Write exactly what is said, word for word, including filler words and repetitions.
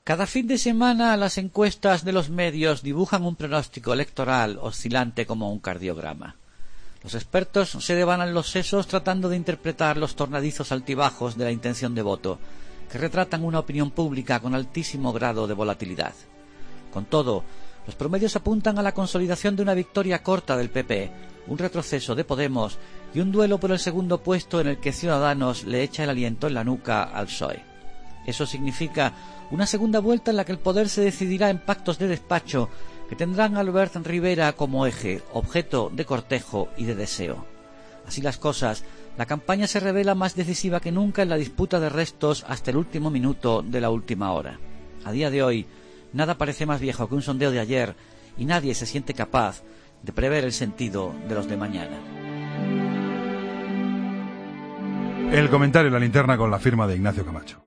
Cada fin de semana las encuestas de los medios dibujan un pronóstico electoral oscilante como un cardiograma. Los expertos se devanan los sesos tratando de interpretar los tornadizos altibajos de la intención de voto, que retratan una opinión pública con altísimo grado de volatilidad. Con todo, los promedios apuntan a la consolidación de una victoria corta del P P, un retroceso de Podemos y un duelo por el segundo puesto en el que Ciudadanos le echa el aliento en la nuca al P S O E. Eso significa una segunda vuelta en la que el poder se decidirá en pactos de despacho que tendrán a Albert Rivera como eje, objeto de cortejo y de deseo. Así las cosas, la campaña se revela más decisiva que nunca en la disputa de restos hasta el último minuto de la última hora. A día de hoy, nada parece más viejo que un sondeo de ayer y nadie se siente capaz de prever el sentido de los de mañana. El comentario en La Linterna con la firma de Ignacio Camacho.